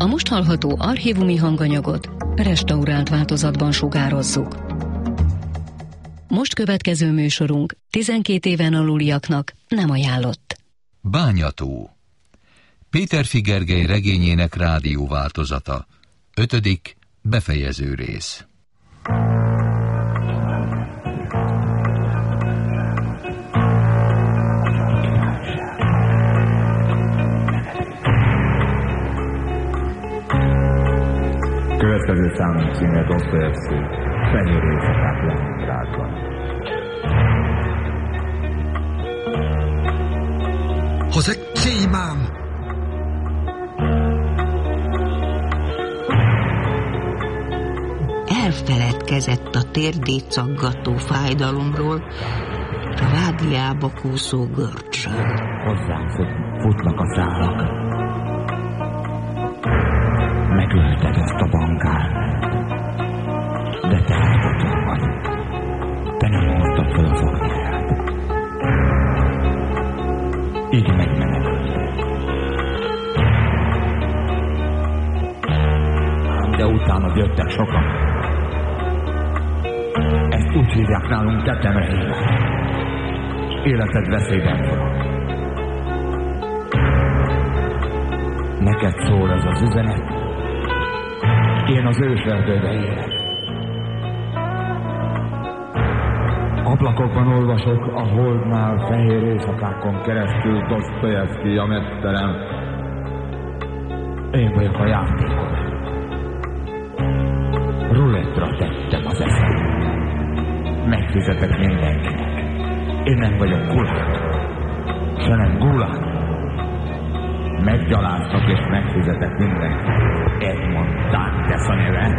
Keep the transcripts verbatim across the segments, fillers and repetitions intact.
A most hallható archívumi hanganyagot restaurált változatban sugározzuk. Most következő műsorunk tizenkét éven aluliaknak nem ajánlott. Bányató. Péterfi Gergely regényének rádióváltozata. Ötödik, befejező rész. Következő számunk címe Dostoyevszky, Fehér éjszakák Leningrádban. Az egy címám! Elfeledkezett a térdét szaggató fájdalomról, és a vádliába kúszó görcsön. Hozzám fut, futnak a szálak. Megölted ezt a bankát, de te ártatlan vagy. Te nem hoztad fel a fognyáját. Így megmenekültél. De utána jöttek sokan. Ezt úgy hívják nálunk tetemre hívás. Életed veszélyben forog. Neked szól ez az üzenet. Én az őserdőbe élek. Ablakokban olvasok a holdnál fehér éjszakákon keresztül Dostoyevszky a mesterem. Én vagyok a játékos. Rulettra tettem az eszem. Megfizetek mindenkinek. Én nem vagyok gulág. Se nem gulág. Meggyaláztak és megfizetek mindenkinek. Edmond Dantes a neve.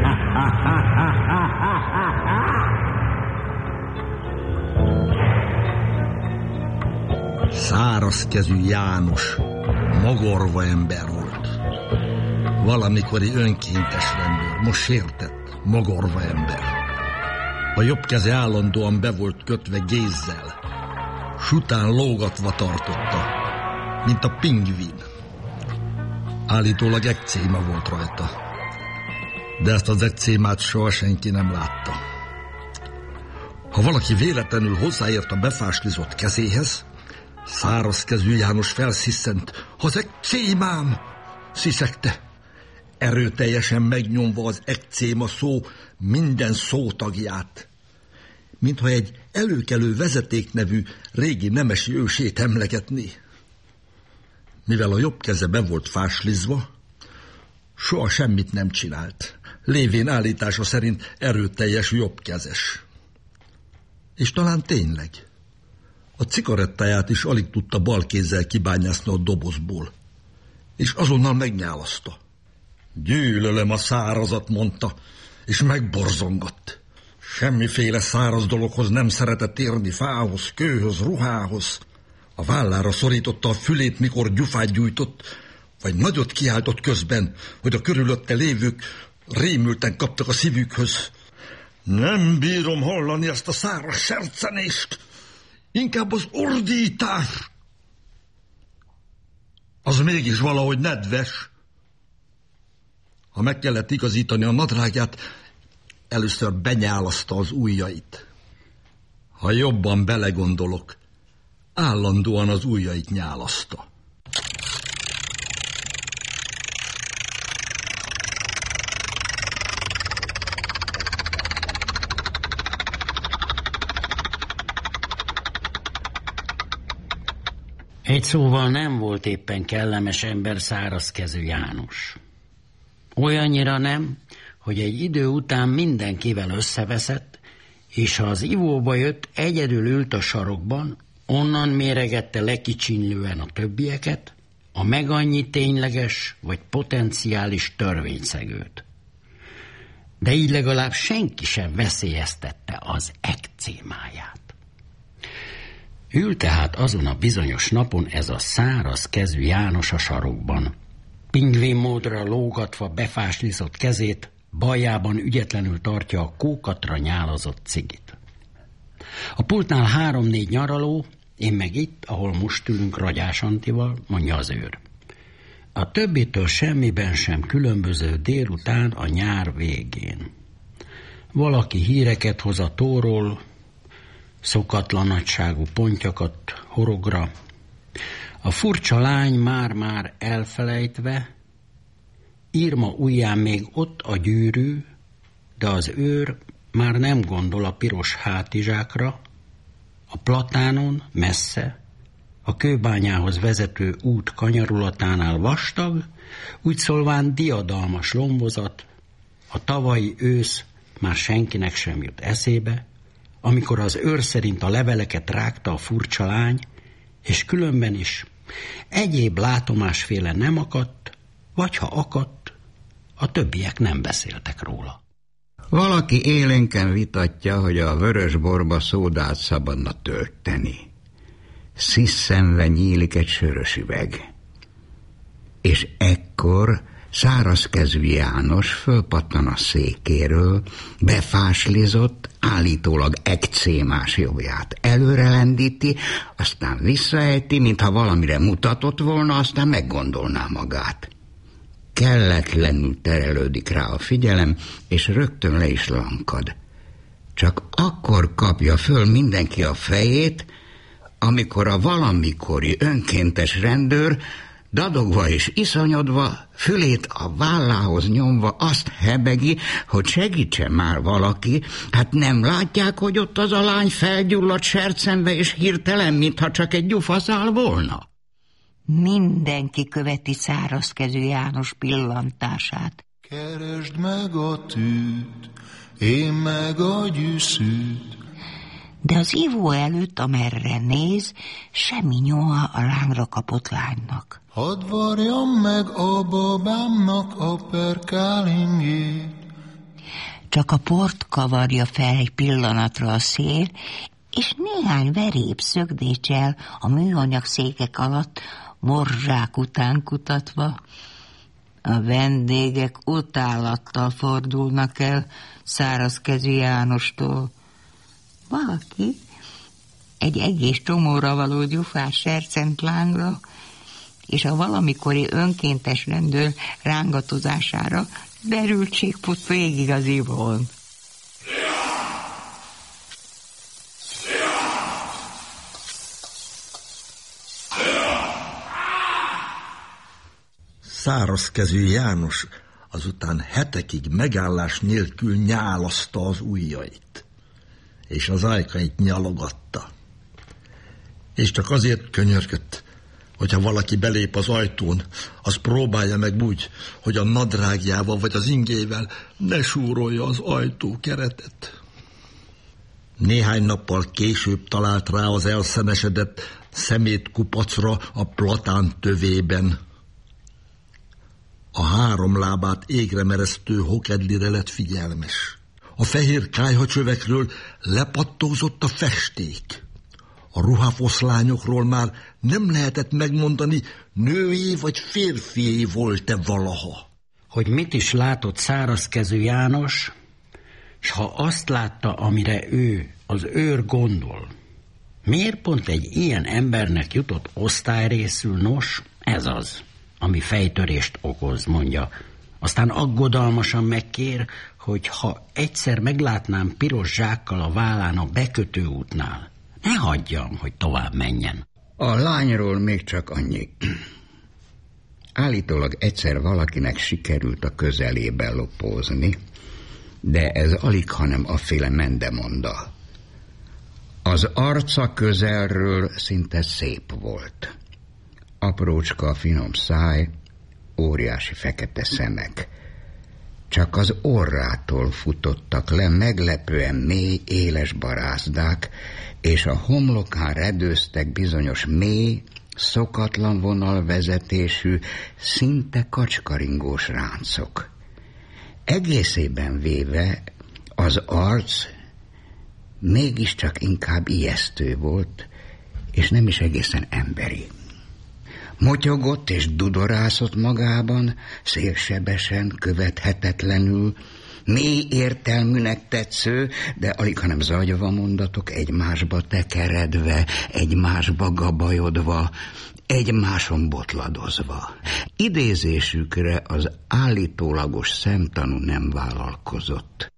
Szárazkezű János magorva ember volt. Valamikori önkéntes rendőr, most sértett, magorva ember. A jobb keze állandóan be volt kötve gézzel, s után lógatva tartotta, mint a pingvin. Állítólag ekcéma volt rajta, de ezt az ekcémát soha senki nem látta. Ha valaki véletlenül hozzáért a befáslizott kezéhez, szárazkezű János felsziszent. Az ekcémám! Sziszegte, erőteljesen megnyomva az ekcéma szó minden szótagját, mintha egy előkelő vezeték nevű régi nemesi ősét emlegetné. Mivel a jobb keze be volt fáslizva, soha semmit nem csinált, lévén állítása szerint erőteljes jobbkezes. És talán tényleg. A cigarettáját is alig tudta bal kézzel kibányászni a dobozból, és azonnal megnyálaszta. Gyűlölöm a szárazat, mondta, és megborzongott. Semmiféle száraz dologhoz nem szeretett érni, fához, kőhöz, ruhához. A vállára szorította a fülét, mikor gyufát gyújtott, vagy nagyot kiáltott közben, hogy a körülötte lévők rémülten kaptak a szívükhöz. Nem bírom hallani ezt a száraz sercenést, inkább az ordítás. Az mégis valahogy nedves. Ha meg kellett igazítani a nadrágját, először benyálaszta az ujjait. Ha jobban belegondolok, állandóan az ujjait nyálaszta. Egy szóval nem volt éppen kellemes ember szárazkezű János. Olyannyira nem, hogy egy idő után mindenkivel összeveszett, és ha az ivóba jött, egyedül ült a sarokban, onnan méregette lekicsinlően a többieket, a megannyi tényleges vagy potenciális törvényszegőt. De így legalább senki sem veszélyeztette az ekcémáját. Ül tehát azon a bizonyos napon ez a száraz kezű János a sarokban, pingvin módra lógatva befáslizott kezét, baljában ügyetlenül tartja a kókatra nyálazott cigit. A pultnál három-négy nyaraló, én meg itt, ahol most ülünk Ragyás Antival, mondja az őr. a többitől semmiben sem különböző délután a nyár végén. Valaki híreket hoz a tóról, szokatlan nagyságú pontyakat horogra. A furcsa lány már-már elfelejtve, Irma ujján még ott a gyűrű, de az őr már nem gondol a piros hátizsákra, a platánon messze, a kőbányához vezető út kanyarulatánál vastag, úgy szólván diadalmas lombozat, a tavalyi ősz már senkinek sem jut eszébe, amikor az őr szerint a leveleket rágta a furcsa lány, és különben is egyéb látomásféle nem akadt, vagy ha akadt, a többiek nem beszéltek róla. Valaki élénken vitatja, hogy a vörösborba szódát szabadna tölteni. Sziszenve nyílik egy sörös üveg. És ekkor szárazkezű János fölpattan a székéről, befáslizott, állítólag ekcémás jobbját előrelendíti, aztán visszaejti, mintha valamire mutatott volna, aztán meggondolná magát. Kelletlenül terelődik rá a figyelem, és rögtön le is lankad. Csak akkor kapja föl mindenki a fejét, amikor a valamikori önkéntes rendőr dadogva és iszonyodva, fülét a vállához nyomva azt hebegi, hogy segítsen már valaki, hát nem látják, hogy ott az a lány felgyulladt sercembe és hirtelen, mintha csak egy gyufaszál volna? Mindenki követi szárazkezű János pillantását. Keresd meg a tűt, én meg a gyűszűt. De az ivó előtt, amerre néz, semmi nyoma a lángra kapott lánynak. Hadd varjam meg a babámnak a perkálingét. Csak a port kavarja fel egy pillanatra a szél, és néhány veréb szögdécsel a műanyag székek alatt morzsák után kutatva. A vendégek utálattal fordulnak el szárazkezű Jánostól. Valaki egy egész csomóra való gyufás sercent lángra, és a valamikori önkéntes rendőr rángatozására derültség fut végig az ivón. Szárazkezű János azután hetekig megállás nélkül nyálaszta az ujjait, és az ajkait nyalogatta. És csak azért könyörgött, hogyha valaki belép az ajtón, az próbálja meg úgy, hogy a nadrágjával vagy az ingével ne súrolja az ajtókeretet. Néhány nappal később talált rá az elszenesedett szemétkupacra a platán tövében. A három lábát égre meresztő hokedlire lett figyelmes. A fehér kályhacsövekről lepattózott a festék. A ruhafoszlányokról már nem lehetett megmondani, női vagy férfié volt-e valaha. Hogy mit is látott szárazkezű János, s ha azt látta, amire ő, az őr gondol, miért pont egy ilyen embernek jutott osztályrészül? Nos, ez az, ami fejtörést okoz, mondja. Aztán aggodalmasan megkér, hogy ha egyszer meglátnám piros zsákkal a vállán a bekötőútnál, ne hagyjam, hogy tovább menjen. A lányról még csak annyi. Állítólag egyszer valakinek sikerült a közelében lopózni, de ez alig, hanem afféle mendemonda. Az arca közelről szinte szép volt. Aprócska, finom száj, óriási fekete szemek. Csak az orrától futottak le meglepően mély, éles barászdák, és a homlokán redőztek bizonyos mély, szokatlan vonalvezetésű, szinte kacskaringós ráncok. Egészében véve az arc mégiscsak inkább ijesztő volt, és nem is egészen emberi. Motyogott és dudorászott magában, szélsebesen, követhetetlenül, mély értelműnek tetsző, de alig, hanem zagyva mondatok egymásba tekeredve, egymásba gabajodva, egymáson botladozva. Idézésükre az állítólagos szemtanú nem vállalkozott.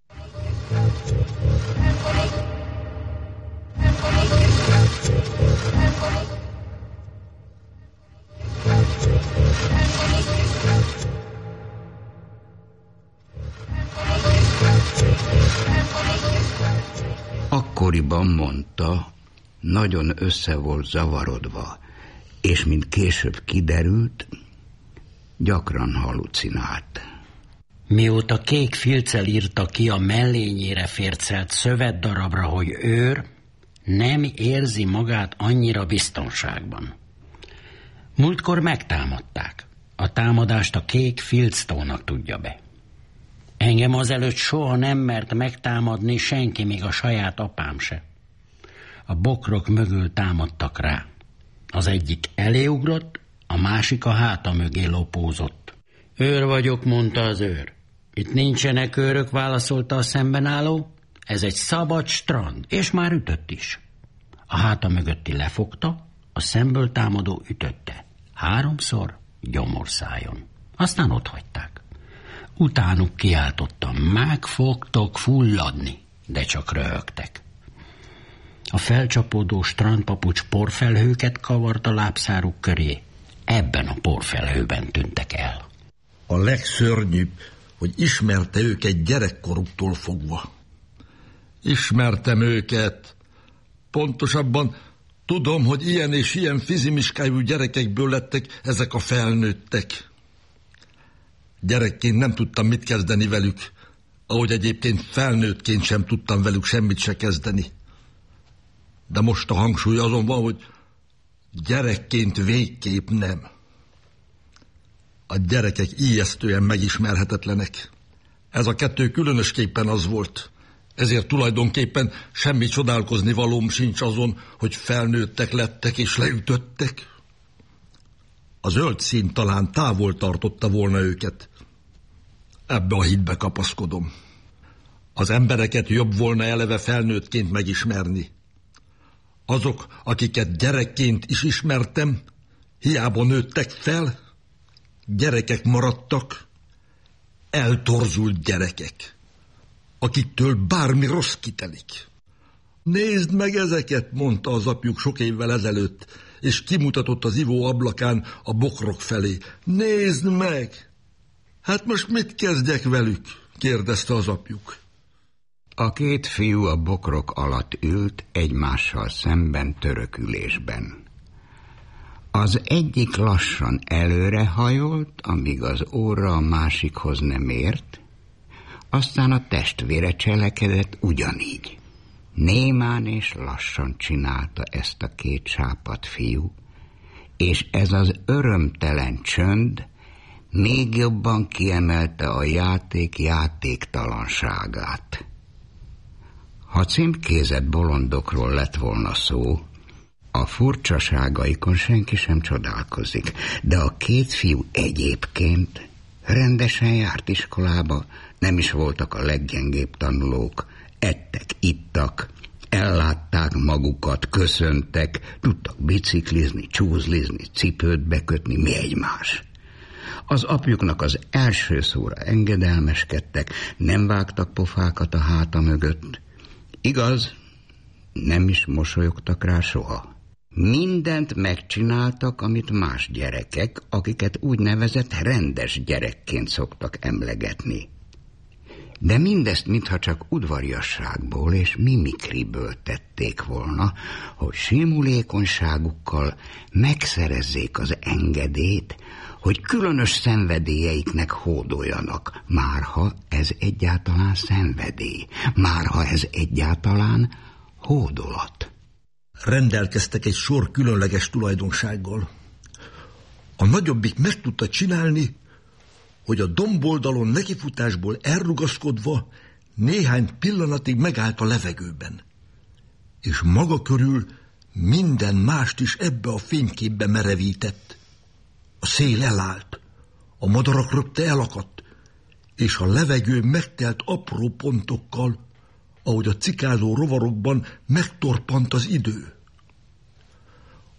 Akkoriban mondta, nagyon össze volt zavarodva, és mint később kiderült, gyakran halucinált. Mióta kék filccel írta ki a mellényére fércelt szövetdarabra, hogy őr, nem érzi magát annyira biztonságban. Múltkor megtámadták. A támadást a kék filctónak tudja be. Engem azelőtt soha nem mert megtámadni senki, még a saját apám se. A bokrok mögül támadtak rá. Az egyik eléugrott, a másik a háta mögé lopózott. Őr vagyok, mondta az őr. Itt nincsenek őrök, válaszolta a szemben álló. Ez egy szabad strand, és már ütött is. A háta mögötti lefogta, a szemből támadó ütötte. Háromszor gyomorszájon. Aztán ott hagyták. Utánuk kiáltottam, meg fogtok fulladni, de csak röhögtek. A felcsapódó strandpapucs porfelhőket kavart a lábszáruk köré. Ebben a porfelhőben tűntek el. A legszörnyűbb, hogy ismerte őket gyerekkoruktól fogva. Ismertem őket. Pontosabban tudom, hogy ilyen és ilyen fizimiskájú gyerekekből lettek ezek a felnőttek. Gyerekként nem tudtam mit kezdeni velük, ahogy egyébként felnőttként sem tudtam velük semmit se kezdeni. De most a hangsúly azon van, hogy gyerekként végképp nem. A gyerekek ijesztően megismerhetetlenek. Ez a kettő különösképpen az volt. Ezért tulajdonképpen semmi csodálkozni valóm sincs azon, hogy felnőttek lettek és leütöttek. A zöld szín talán távol tartotta volna őket. Ebbe a hitbe kapaszkodom. Az embereket jobb volna eleve felnőttként megismerni. Azok, akiket gyerekként is ismertem, hiába nőttek fel, gyerekek maradtak, eltorzult gyerekek, akiktől bármi rossz kitelik. Nézd meg ezeket, mondta az apjuk sok évvel ezelőtt, és kimutatott az ivó ablakán a bokrok felé. Nézd meg! Hát most mit kezdjek velük? Kérdezte az apjuk. A két fiú a bokrok alatt ült egymással szemben törökülésben. Az egyik lassan előrehajolt, amíg az óra a másikhoz nem ért, aztán a testvére cselekedett ugyanígy. Némán és lassan csinálta ezt a két sápadt fiú, és ez az örömtelen csönd még jobban kiemelte a játék játéktalanságát. Ha címkézett bolondokról lett volna szó, a furcsaságaikon senki sem csodálkozik, de a két fiú egyébként rendesen járt iskolába, nem is voltak a leggyengébb tanulók, ettek, ittak, ellátták magukat, köszöntek, tudtak biciklizni, csúzlizni, cipőt bekötni, mi egymás. Az apjuknak az első szóra engedelmeskedtek, nem vágtak pofákat a háta mögött. Igaz, nem is mosolyogtak rá soha. Mindent megcsináltak, amit más gyerekek, akiket úgynevezett rendes gyerekként szoktak emlegetni. De mindezt mintha csak udvariasságból és mimikriből tették volna, hogy simulékonyságukkal megszerezzék az engedélyt, hogy különös szenvedélyeiknek hódoljanak, márha ez egyáltalán szenvedély, márha ez egyáltalán hódolat. Rendelkeztek egy sor különleges tulajdonsággal. A nagyobbik meg tudta csinálni, hogy a domboldalon nekifutásból elrugaszkodva néhány pillanatig megállt a levegőben, és maga körül minden mást is ebbe a fényképbe merevített. A szél elállt, a madarak röpte elakadt, és a levegő megtelt apró pontokkal, ahogy a cikázó rovarokban megtorpant az idő.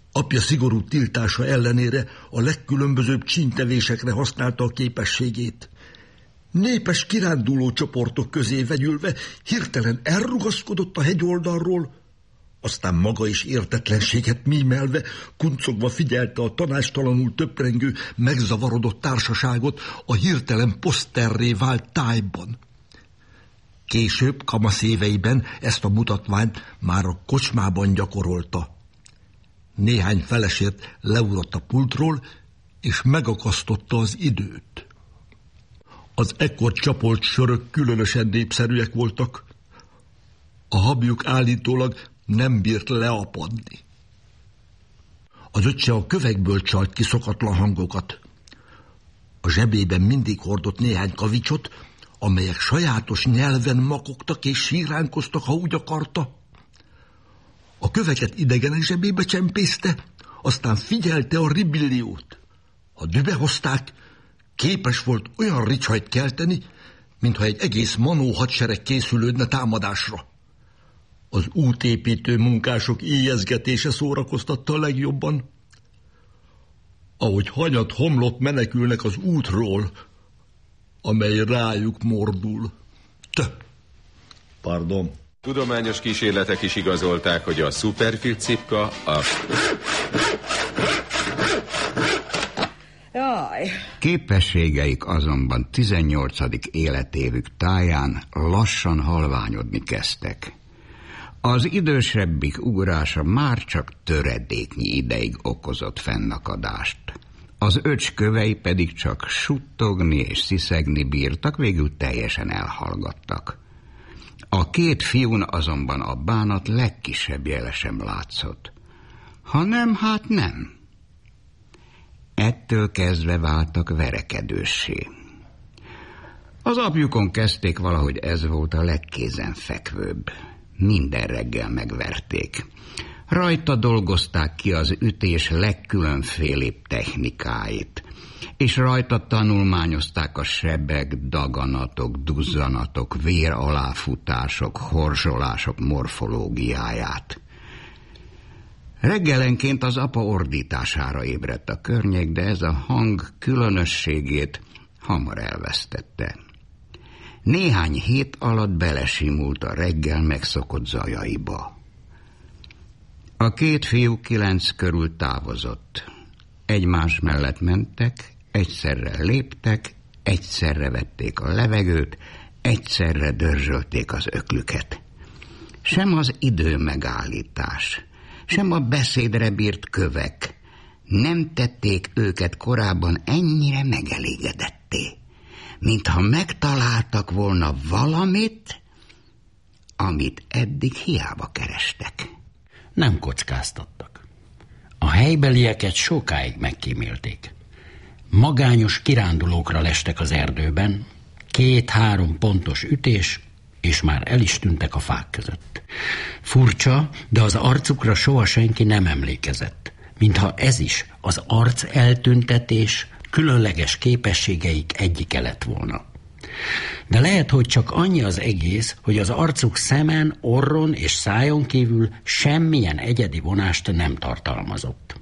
Apja szigorú tiltása ellenére a legkülönbözőbb csíntevésekre használta a képességét. Népes kiránduló csoportok közé vegyülve hirtelen elrugaszkodott a hegyoldalról, aztán maga is értetlenséget mímelve, kuncogva figyelte a tanástalanul töprengő, megzavarodott társaságot a hirtelen poszterré vált tájban. Később, kamasz éveiben ezt a mutatványt már a kocsmában gyakorolta. Néhány felesért leugrott a pultról, és megakasztotta az időt. Az ekkor csapolt sörök különösen népszerűek voltak. A habjuk állítólag nem bírt leapadni. Az öccse a kövekből csalt ki szokatlan hangokat. A zsebében mindig hordott néhány kavicsot, amelyek sajátos nyelven makogtak és síránkoztak, ha úgy akarta. A köveket idegenek zsebébe csempészte, aztán figyelte a ribilliót. Ha dübe hozták, képes volt olyan ricsajt kelteni, mintha egy egész manó hadsereg készülődne támadásra. Az útépítő munkások éjjezgetése szórakoztatta a legjobban. Ahogy hanyat homlok menekülnek az útról, amely rájuk mordul. Te, pardon. Tudományos kísérletek is igazolták, hogy a Superfit cipka a... Jaj. Képességeik azonban tizennyolcadik életévük táján lassan halványodni kezdtek. Az idősebbik ugrása már csak töredéknyi ideig okozott fennakadást. Az öcs kövei pedig csak suttogni és sziszegni bírtak, végül teljesen elhallgattak. A két fiún azonban a bánat legkisebb jele sem látszott. Ha nem, hát nem. Ettől kezdve váltak verekedőssé. Az apjukon kezdték, valahogy ez volt a legkézenfekvőbb. Minden reggel megverték. Rajta dolgozták ki az ütés legkülönfélébb technikáit, és rajta tanulmányozták a sebek, daganatok, duzzanatok, vér aláfutások, horzsolások morfológiáját. Reggelenként az apa ordítására ébredt a környék, de ez a hang különösségét hamar elvesztette. Néhány hét alatt belesimult a reggel megszokott zajaiba. A két fiú kilenc körül távozott. Egymás mellett mentek, egyszerre léptek, egyszerre vették a levegőt, egyszerre dörzsölték az öklüket. Sem az idő megállítás, sem a beszédre bírt kövek nem tették őket korábban ennyire megelégedetté, mintha megtaláltak volna valamit, amit eddig hiába kerestek. Nem kockáztattak. A helybelieket sokáig megkímélték. Magányos kirándulókra lestek az erdőben, két-három pontos ütés, és már el is tűntek a fák között. Furcsa, de az arcukra soha senki nem emlékezett, mintha ez is az arc eltüntetés különleges képességeik egyike lett volna. De lehet, hogy csak annyi az egész, hogy az arcuk szemen, orron és szájon kívül semmilyen egyedi vonást nem tartalmazott.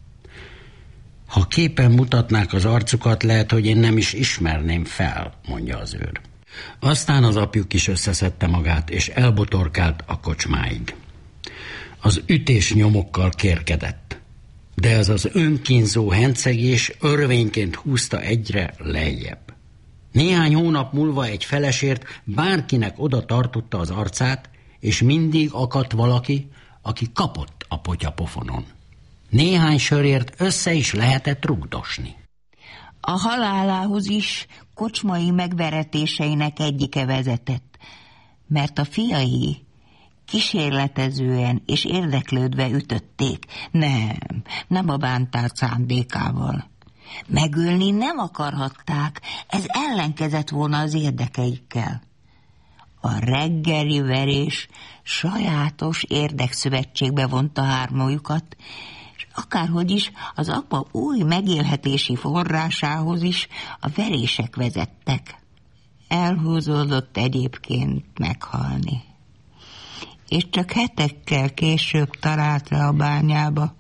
Ha képen mutatnák az arcukat, lehet, hogy én nem is ismerném fel, mondja az őr. Aztán az apjuk is összeszedte magát, és elbotorkált a kocsmáig. Az ütés nyomokkal kérkedett, de ez az önkínzó hencegés örvényként húzta egyre lejjebb. Néhány hónap múlva egy felesért bárkinek oda tartotta az arcát, és mindig akadt valaki, aki kapott a potyapofonon. Néhány sörért össze is lehetett rugdosni. A halálához is kocsmai megveretéseinek egyike vezetett, mert a fiai kísérletezően és érdeklődve ütötték. Nem, nem a bántás szándékával. Megölni nem akarhatták, ez ellenkezett volna az érdekeikkel. A reggeli verés sajátos érdekszövetségbe vonta hármójukat, és akárhogy is az apa új megélhetési forrásához is a verések vezettek. Elhúzódott egyébként meghalni. És csak hetekkel később talált le a bányába,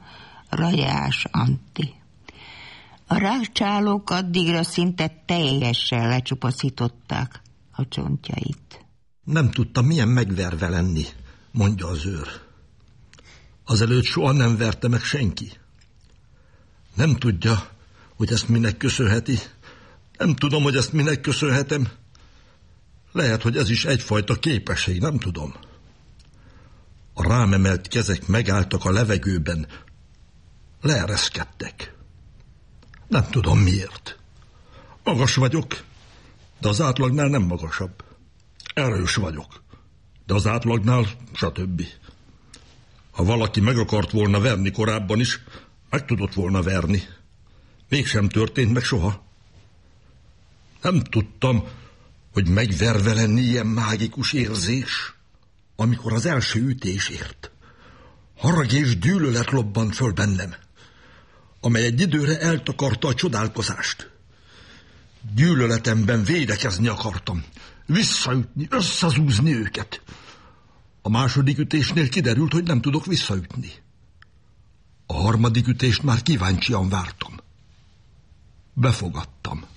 Rajás Anti. A rákcsálók addigra szinte teljesen lecsupaszították a csontjait. Nem tudtam, milyen megverve lenni, mondja az őr. Azelőtt soha nem verte meg senki. Nem tudja, hogy ezt minek köszönheti. Nem tudom, hogy ezt minek köszönhetem. Lehet, hogy ez is egyfajta képesség, nem tudom. A rám emelt kezek megálltak a levegőben. Leereszkedtek. Nem tudom miért. Magas vagyok, de az átlagnál nem magasabb. Erős vagyok, de az átlagnál stb. Ha valaki meg akart volna verni korábban is, meg tudott volna verni. Mégsem történt meg soha. Nem tudtam, hogy megverve lenni ilyen mágikus érzés, amikor az első ütés ért. Harag és gyűlölet lobbant föl bennem, amely egy időre eltakarta a csodálkozást. Gyűlöletemben védekezni akartam, visszaütni, összezúzni őket. A második ütésnél kiderült, hogy nem tudok visszaütni. A harmadik ütést már kíváncsian vártam. Befogadtam.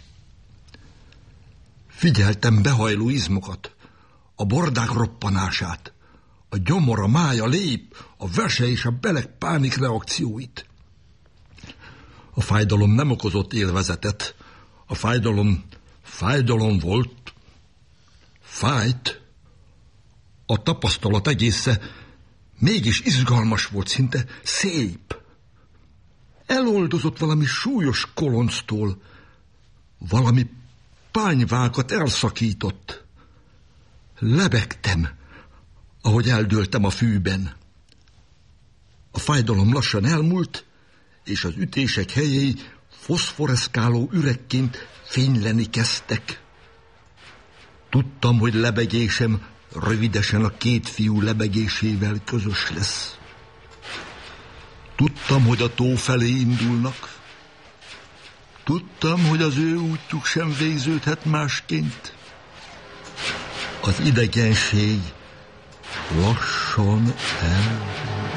Figyeltem behajló izmokat, a bordák roppanását, a gyomor, a mája, lép, a vese és a beleg pánik reakcióit. A fájdalom nem okozott élvezetet, a fájdalom fájdalom volt, fájt. A tapasztalat egésze mégis izgalmas volt, szinte szép. Eloldozott valami súlyos kolonctól, valami pányvákat elszakított. Lebegtem, ahogy eldőltem a fűben. A fájdalom lassan elmúlt, és az ütések helyei foszforeszkáló üregként fényleni kezdtek. Tudtam, hogy lebegésem rövidesen a két fiú lebegésével közös lesz. Tudtam, hogy a tó felé indulnak. Tudtam, hogy az ő útjuk sem végződhet másként. Az idegenség lassan el.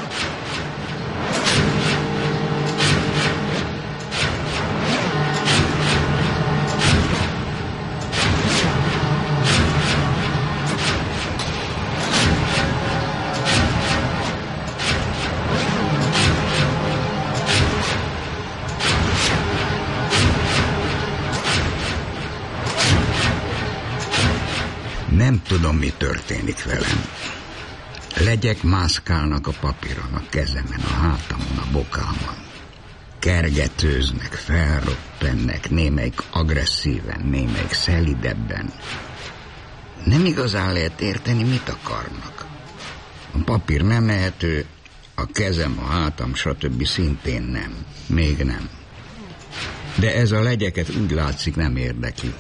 Nem tudom, mi történik velem. Legyek mászkálnak a papíron, a kezemen, a hátamon, a bokámon. Kergetőznek, felroppennek, némelyik agresszíven, némelyik szelidebben. Nem igazán lehet érteni, mit akarnak. A papír nem ehető, a kezem, a hátam, stb. Szintén nem. Még nem. De ez a legyeket úgy látszik nem érdekli.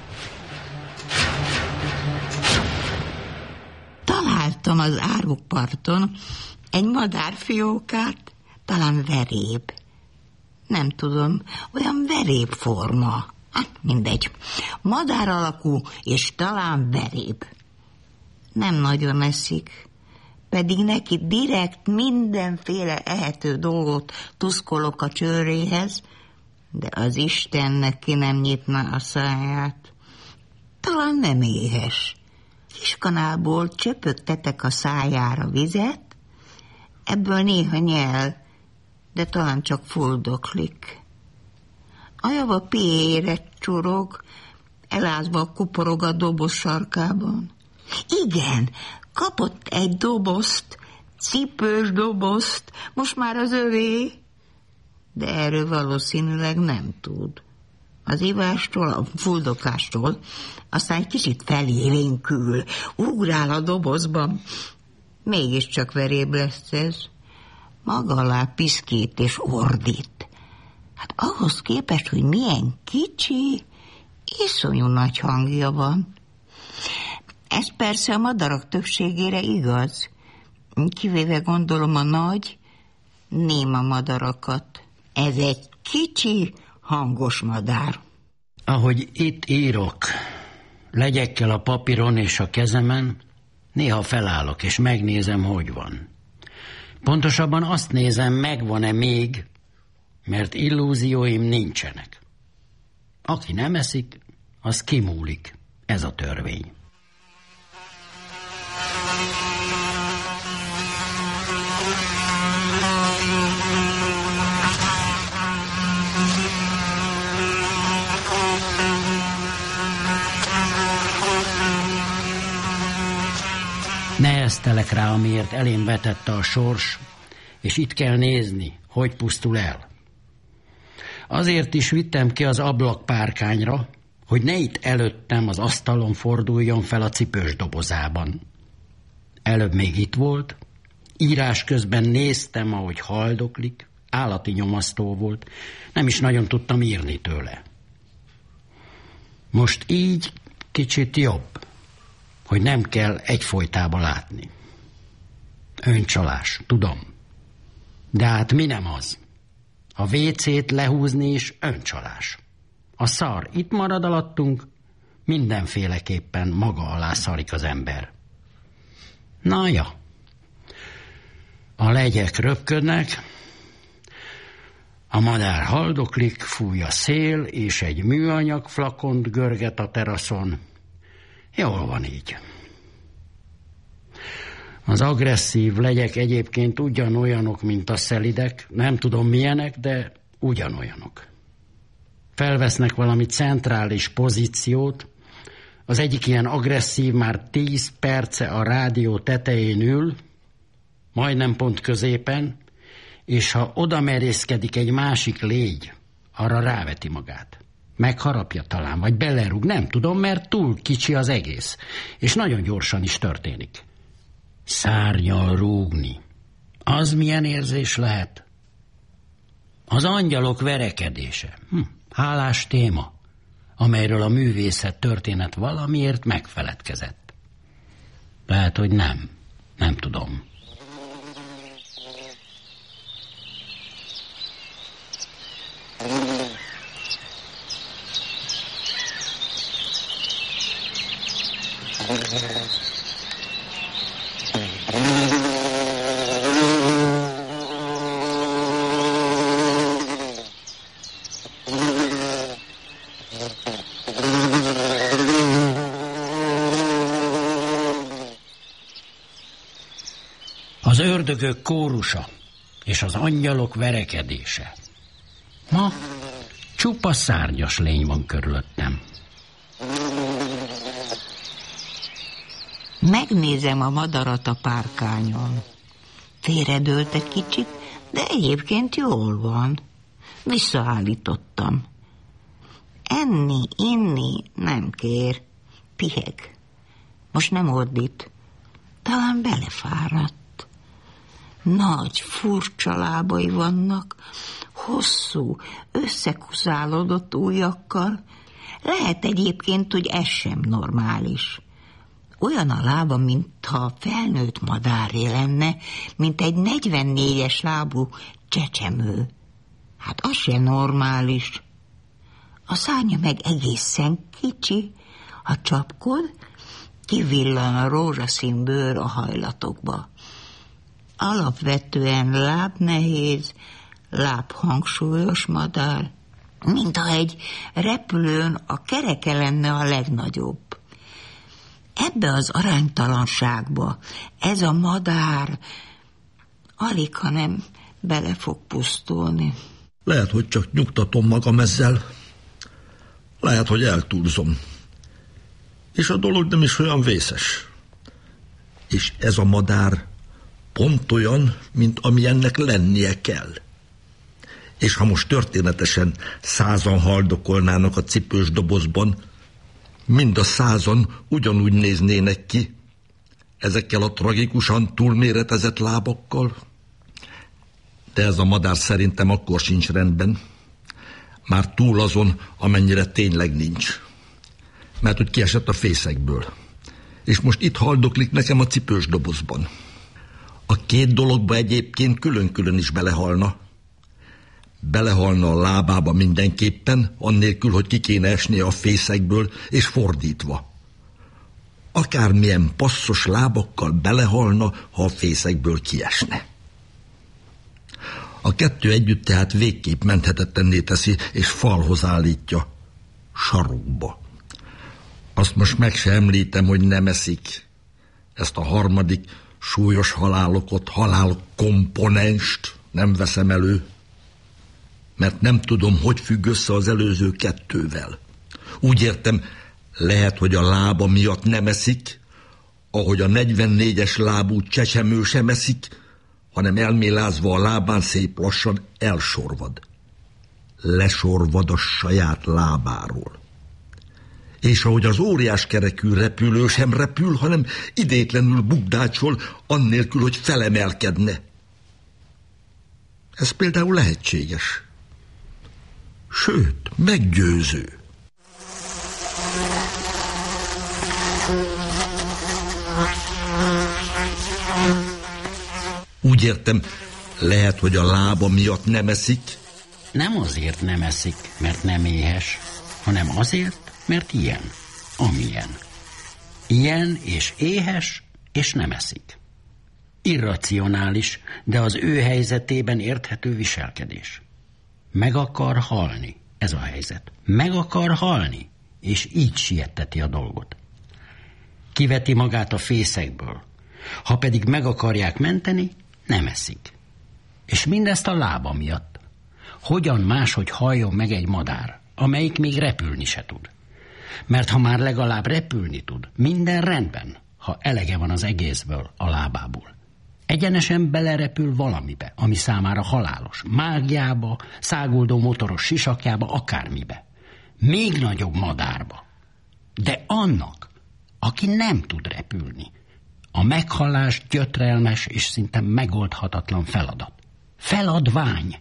Találtam az árokparton egy madárfiókát, talán veréb. Nem tudom, olyan veréb forma. Hát mindegy. Madár alakú, és talán veréb. Nem nagyon eszik, pedig neki direkt mindenféle ehető dolgot tuszkolok a csőréhez, de az Isten neki nem nyitna a száját. Talán nem éhes. Kiskanálból csöpögtetek a szájára vizet, ebből néha nyel, de talán csak fuldoklik. A java piére csorog, elázva kuporog a doboz sarkában. Igen, kapott egy dobozt, cipős dobozt, most már az övé, de erről valószínűleg nem tud. Az ivástól, a fuldokástól, aztán egy kicsit felélénkül, ugrál a dobozban. Mégiscsak veréb lesz ez. Maga alá piszkít és ordít. Hát ahhoz képest, hogy milyen kicsi, iszonyú nagy hangja van. Ez persze a madarak többségére igaz, kivéve gondolom a nagy, néma madarakat. Ez egy kicsi, hangos madár. Ahogy itt írok, legyekkel a papíron és a kezemen, néha felállok és megnézem, hogy van. Pontosabban azt nézem, megvan-e még, mert illúzióim nincsenek. Aki nem eszik, az kimúlik. Ez a törvény. Neheztelek rá, amiért elém vetette a sors, és itt kell nézni, hogy pusztul el. Azért is vittem ki az ablakpárkányra, hogy ne itt előttem az asztalon forduljon fel a cipős dobozában. Előbb még itt volt, írás közben néztem, ahogy haldoklik, állati nyomasztó volt, nem is nagyon tudtam írni tőle. Most így kicsit jobb, hogy nem kell egyfolytában látni. Öncsalás, tudom. De hát mi nem az? A vécét lehúzni is öncsalás. A szar itt marad alattunk, mindenféleképpen maga alá szarik az ember. Na ja. A legyek röpködnek, a madár haldoklik, fúj a szél, és egy műanyag flakont görget a teraszon. Jól van így. Az agresszív legyek egyébként ugyanolyanok, mint a szelidek, nem tudom milyenek, de ugyanolyanok. Felvesznek valami centrális pozíciót, az egyik ilyen agresszív már tíz perce a rádió tetején ül, majdnem pont középen, és ha oda merészkedik egy másik légy, arra ráveti magát. Megharapja talán, vagy belerúg, nem tudom, mert túl kicsi az egész, és nagyon gyorsan is történik. Szárnyal rúgni. Az milyen érzés lehet? Az angyalok verekedése. Hm, hálás téma, amelyről a művészet történet valamiért megfeledkezett. Lehet, hogy nem. Nem tudom. Az ördögök kórusa és az angyalok verekedése. Ma csupa szárnyas lény van körülöttem. Megnézem a madarat a párkányon. Félredőlt egy kicsit, de egyébként jól van. Visszaállítottam. Enni, inni nem kér. Piheg. Most nem ordít. Talán belefáradt. Nagy, furcsa lábai vannak, hosszú, összekuszálódott ujjakkal. Lehet egyébként, hogy ez sem normális. Olyan a lába, mintha felnőtt madáré lenne, mint egy negyvennégyes lábú csecsemő. Hát az sem normális. A szárnya meg egészen kicsi, ha csapkod, kivillan a rózsaszín bőr a hajlatokba. Alapvetően lábnehéz, lábhangsúlyos madár, mintha egy repülőn a kereke lenne a legnagyobb. Ebbe az aránytalanságba ez a madár alig, ha nem bele fog pusztulni. Lehet, hogy csak nyugtatom magam ezzel. Lehet, hogy eltúlzom. És a dolog nem is olyan vészes. És ez a madár pont olyan, mint ami ennek lennie kell. És ha most történetesen százan haldokolnának a cipős dobozban, mind a százan ugyanúgy néznének ki, ezekkel a tragikusan túlméretezett lábakkal. De ez a madár szerintem akkor sincs rendben. Már túl azon, amennyire tényleg nincs. Mert hogy kiesett a fészekből. És most itt haldoklik nekem a cipős dobozban. A két dologba egyébként külön-külön is belehalna. Belehalna a lábába mindenképpen, annélkül, hogy ki kéne esnie a fészekből, és fordítva. Akármilyen passzos lábakkal belehalna, ha a fészekből kiesne. A kettő együtt tehát végképp menthetetlenné teszi, és falhoz állítja. Sarokba. Azt most meg se említem, hogy nem eszik. Ezt a harmadik súlyos halálokot, halálkomponenst nem veszem elő, mert nem tudom, hogy függ össze az előző kettővel. Úgy értem, lehet, hogy a lába miatt nem eszik, ahogy a negyvennégyes lábú csecsemő sem eszik, hanem elmélázva a lábán szép lassan elsorvad. Lesorvad a saját lábáról. És ahogy az óriás kerekű repülő sem repül, hanem idétlenül bukdácsol, annélkül, hogy felemelkedne. Ez például lehetséges. Sőt, meggyőző. Úgy értem, lehet, hogy a lába miatt nem eszik? Nem azért nem eszik, mert nem éhes, hanem azért, mert ilyen, amilyen. Ilyen és éhes, és nem eszik. Irracionális, de az ő helyzetében érthető viselkedés. Meg akar halni, ez a helyzet. Meg akar halni, és így sietteti a dolgot. Kiveti magát a fészekből. Ha pedig meg akarják menteni, nem eszik. És mindezt a lába miatt. Hogyan máshogy halljon meg egy madár, amelyik még repülni se tud? Mert ha már legalább repülni tud, minden rendben, ha elege van az egészből, a lábából. Egyenesen belerepül valamibe, ami számára halálos. Mágiába, száguldó motoros sisakjába, akármibe. Még nagyobb madárba. De annak, aki nem tud repülni, a meghalás gyötrelmes és szinte megoldhatatlan feladat. Feladvány.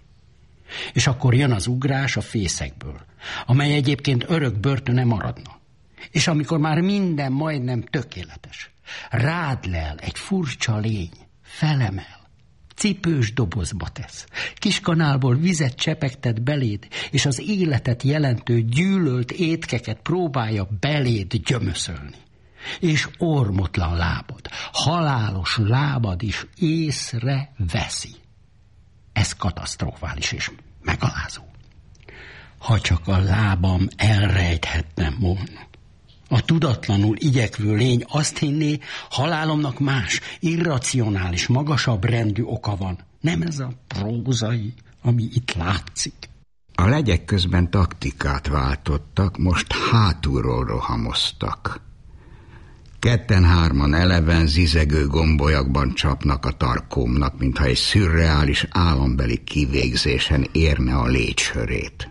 És akkor jön az ugrás a fészekből, amely egyébként örök börtöne maradna. És amikor már minden majdnem tökéletes, rád lel egy furcsa lény, felemel, cipős dobozba tesz, kiskanálból vizet csepegtet beléd, és az életet jelentő gyűlölt étkeket próbálja beléd gyömöszölni. És ormotlan lábad, halálos lábad is észre veszi. Ez katasztrofális és megalázó. Ha csak a lábam elrejthetnem volna. A tudatlanul igyekvő lény azt hinné, halálomnak más, irracionális, magasabb rendű oka van. Nem ez a prózai, ami itt látszik. A legyek közben taktikát váltottak, most hátulról rohamoztak. Ketten-hárman eleven zizegő gombolyakban csapnak a tarkómnak, mintha egy szürreális állambeli kivégzésen érne a létshörét.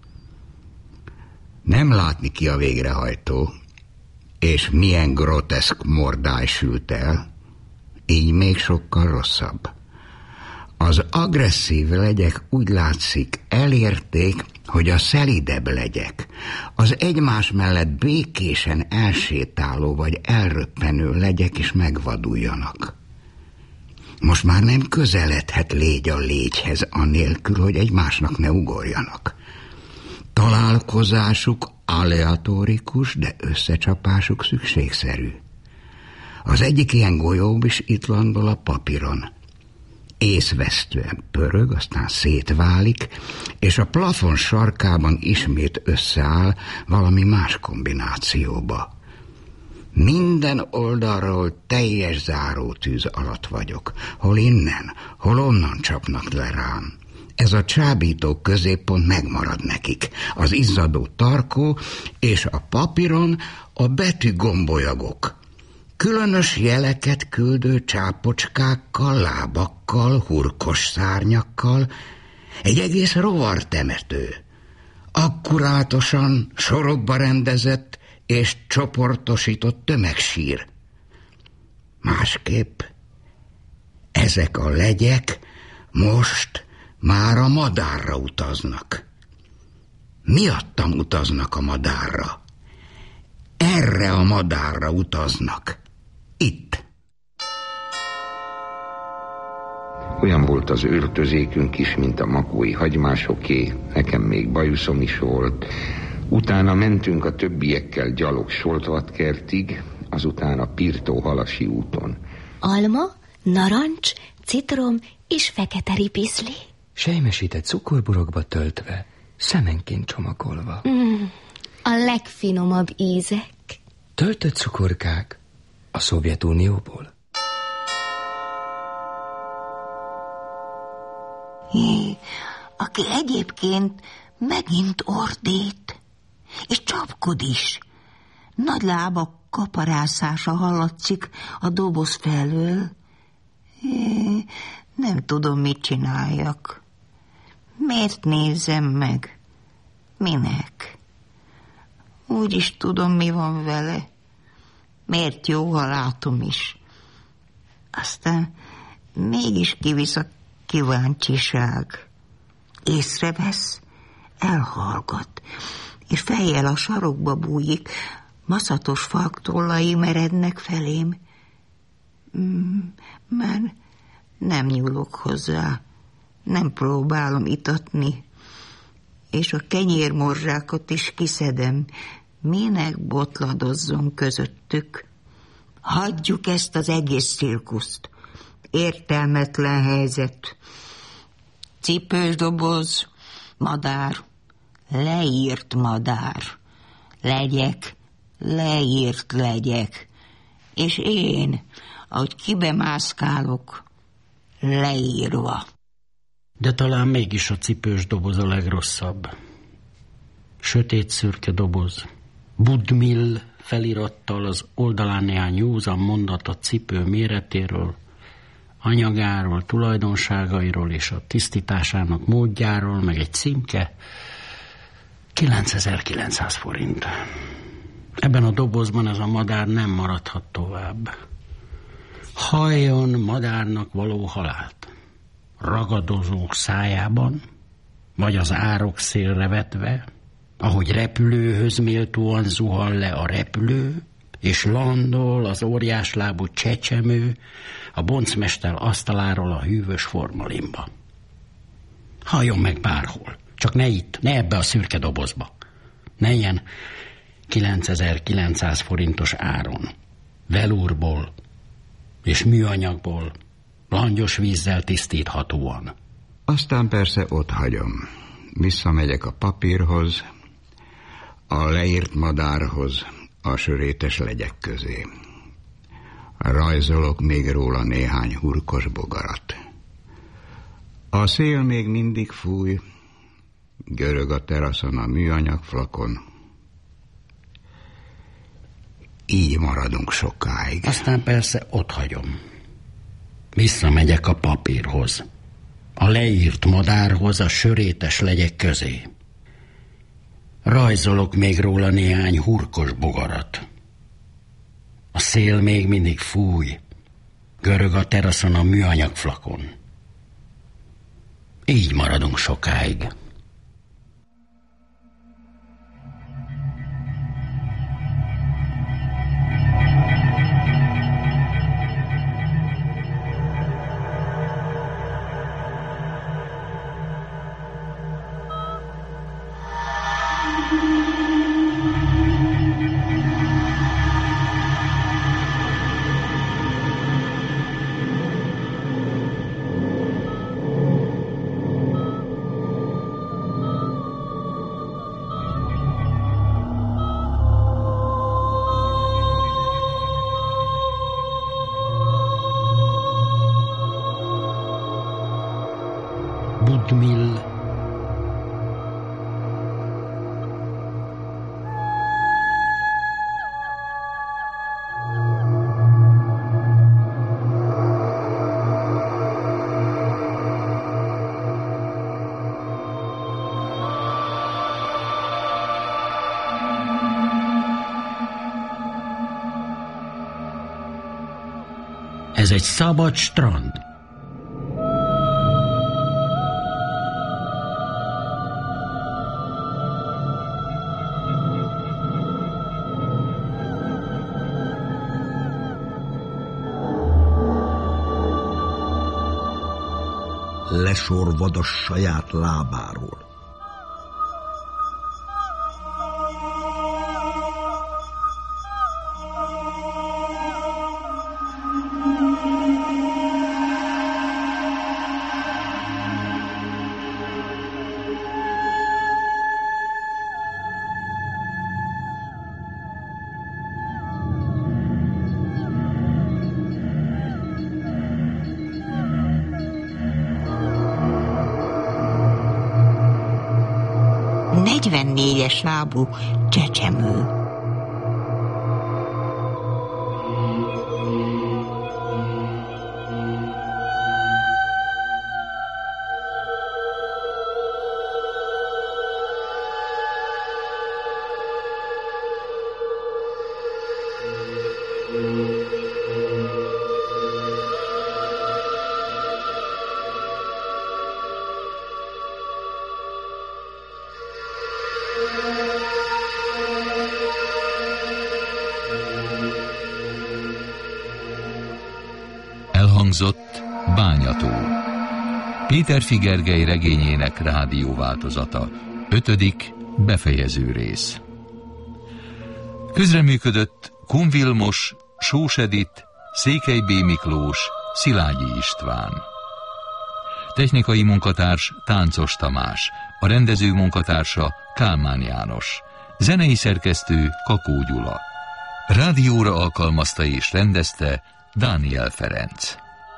Nem látni ki a végrehajtó, és milyen groteszk mordály sült el, így még sokkal rosszabb. Az agresszív legyek úgy látszik elérték, hogy a szelidebb legyek, az egymás mellett békésen elsétáló vagy elröppenő legyek is megvaduljanak. Most már nem közeledhet légy a légyhez anélkül, hogy egymásnak ne ugorjanak. Találkozásuk aleatórikus, de összecsapásuk szükségszerű. Az egyik ilyen golyó is itt landol a papíron. Észvesztően pörög, aztán szétválik, és a plafon sarkában ismét összeáll valami más kombinációba. Minden oldalról teljes zárótűz alatt vagyok. Hol innen, hol onnan csapnak le rám. Ez a csábító középpont megmarad nekik. Az izzadó tarkó és a papíron a betű gombolyagok. Különös jeleket küldő csápocskákkal, lábakkal, hurkos szárnyakkal, egy egész rovartemető. Akkurátosan, sorokba rendezett és csoportosított tömegsír. Másképp ezek a legyek most már a madárra utaznak. Miattam utaznak a madárra. Erre a madárra utaznak. Itt. Olyan volt az öltözékünk is, mint a makói hagymásoké, nekem még bajuszom is volt. Utána mentünk a többiekkel gyalog Soltvatkertig, azután a Pirtó-Halasi úton. Alma, narancs, citrom és fekete ripiszli. Sejmesített cukorburokba töltve, szemenként csomagolva. Mm, a legfinomabb ízek. Töltött cukorkák a Szovjetunióból. Jé, aki egyébként megint ordít, és csapkod is. Nagy lábak kaparászása hallatszik a doboz felől. Jé, nem tudom, mit csináljak. Miért nézzem meg? Minek? Úgy is tudom, mi van vele. Miért jó, ha látom is. Aztán mégis kivisz a kíváncsiság. Észrevesz, elhallgat, és fejjel a sarokba bújik, maszatos falktollai merednek felém. Mm, már nem nyúlok hozzá, nem próbálom itatni, és a kenyérmorzsákat is kiszedem, minek botladozzon közöttük. Hagyjuk ezt az egész cirkuszt. Értelmetlen helyzet. Cipős doboz, madár, leírt madár. Legyek, leírt legyek. És én, ahogy kibemászkálok, leírva. De talán mégis a cipős doboz a legrosszabb. Sötét szürke doboz, Budmill felirattal, az oldalán néhány józan mondat a cipő méretéről, anyagáról, tulajdonságairól és a tisztításának módjáról, meg egy címke, kilencezer-kilencszáz forint. Ebben a dobozban ez a madár nem maradhat tovább. Halljon madárnak való halált. Ragadozók szájában, vagy az árok szélre vetve, ahogy repülőhöz méltóan zuhan le a repülő, és landol az óriáslábú csecsemő a boncmester asztaláról a hűvös formalinba. Halljon meg bárhol, csak ne itt, ne ebbe a szürke dobozba. Ne ilyen kilencezer-kilencszáz forintos áron, velúrból és műanyagból, langyos vízzel tisztíthatóan. Aztán persze ott hagyom. Visszamegyek a papírhoz, a leírt madárhoz, a sörétes legyek közé. Rajzolok még róla néhány hurkos bogarat. A szél még mindig fúj, görög a teraszon a műanyag flakon. Így maradunk sokáig. Aztán persze ott hagyom. Visszamegyek a papírhoz, a leírt madárhoz, a sörétes legyek közé. Rajzolok még róla néhány hurkos bogarat. A szél még mindig fúj, görög a teraszon a műanyag flakon. Így maradunk sokáig. Budmill. Ez egy szabad strand. Lesorvad a saját lábáról. negyvennégyes lábú csecsemő. Elhangzott Bányató. Péterfi Gergely regényének rádióváltozata. Ötödik befejező rész. Közreműködött Kun Vilmos, Sós Edit, Székely B. Miklós, Szilágyi István. Technikai munkatárs Táncos Tamás, a rendező munkatársa Kálmán János, zenei szerkesztő Kakó Gyula. Rádióra alkalmazta és rendezte Dániel Ferenc.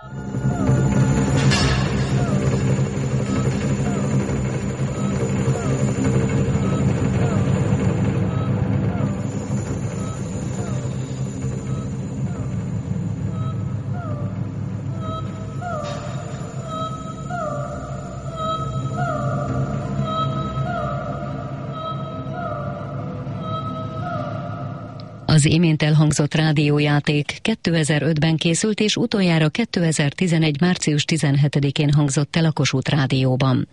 Az imént elhangzott rádiójáték kétezer-ötben készült, és utoljára kétezer-tizenegy. március tizenhetedikén hangzott el a Kossuth Rádióban.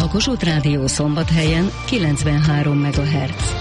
Kossuth Rádió Szombathelyen kilencvenhárom megahertz.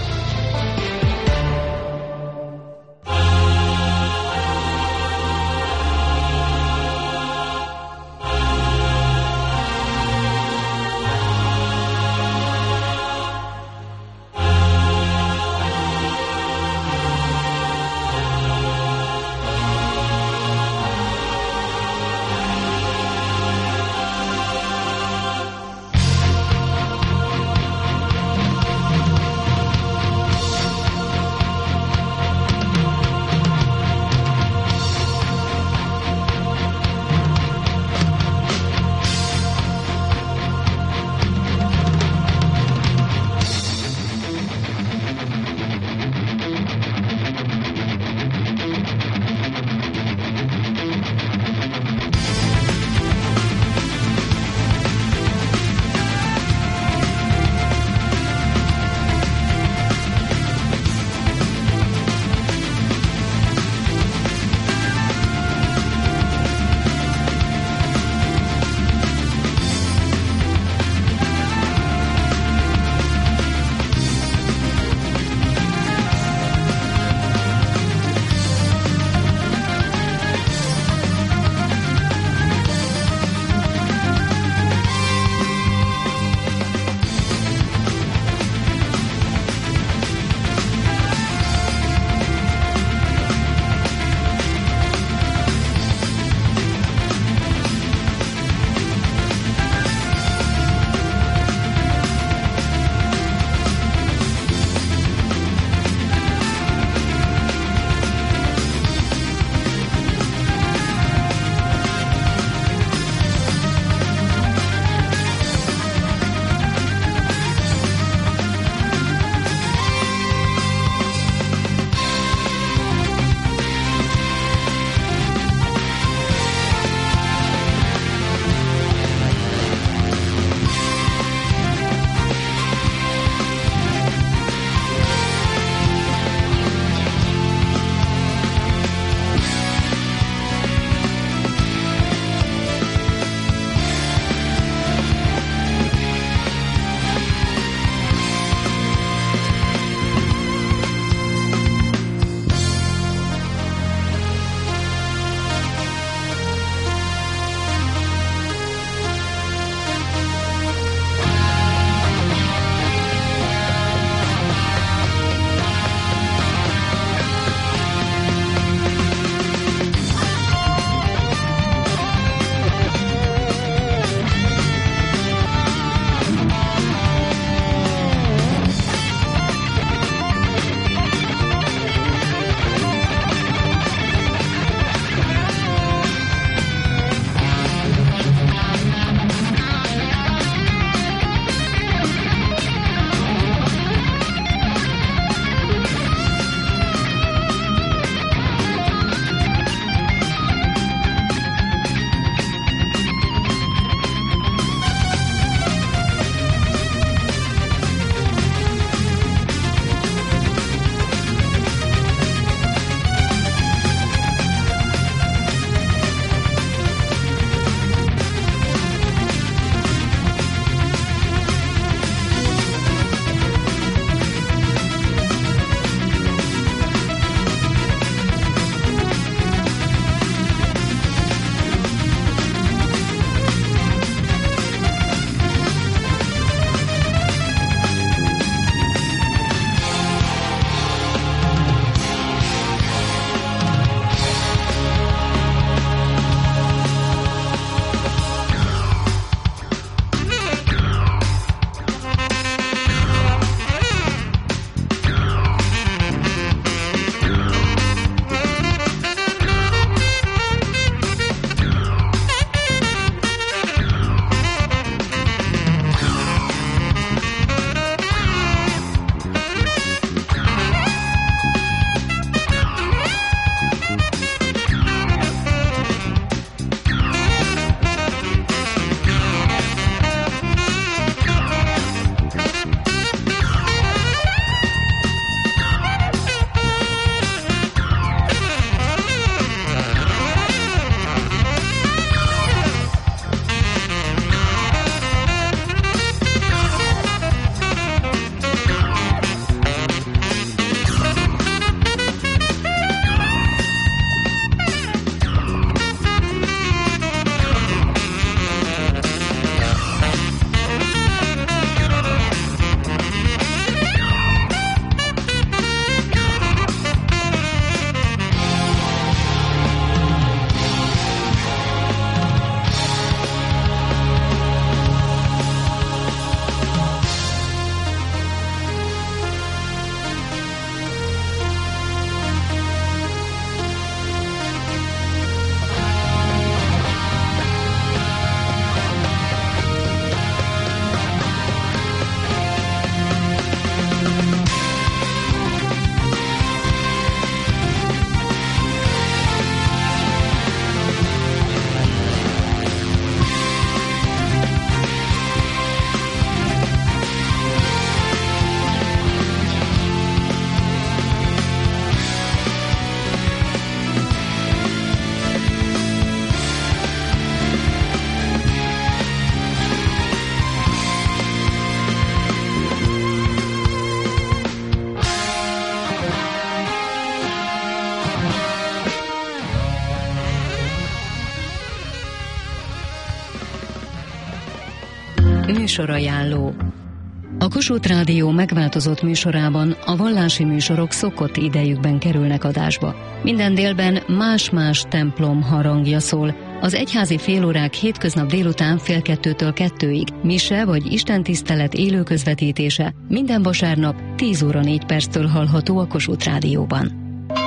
Műsorajánló. A Kossuth Rádió megváltozott műsorában a vallási műsorok szokott idejükben kerülnek adásba. Minden délben más-más templom harangja szól. Az egyházi félórák hétköznap délután fél kettőtől kettőig, mise vagy istentisztelet élő közvetítése minden vasárnap tíz óra négy perctől hallható a Kossuth Rádióban.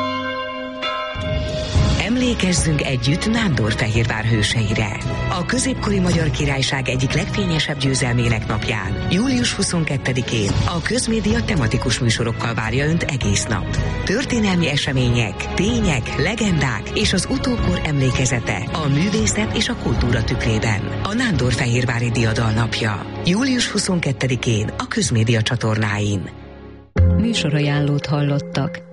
Emlékezzünk együtt Nándorfehérvár hőseire. A középkori Magyar Királyság egyik legfényesebb győzelmének napján, július huszonkettedikén a Közmédia tematikus műsorokkal várja Önt egész nap. Történelmi események, tények, legendák és az utókor emlékezete a művészet és a kultúra tükrében. A Nándorfehérvári Diadal napja. július huszonkettedikén a Közmédia csatornáin. Műsorajánlót hallottak.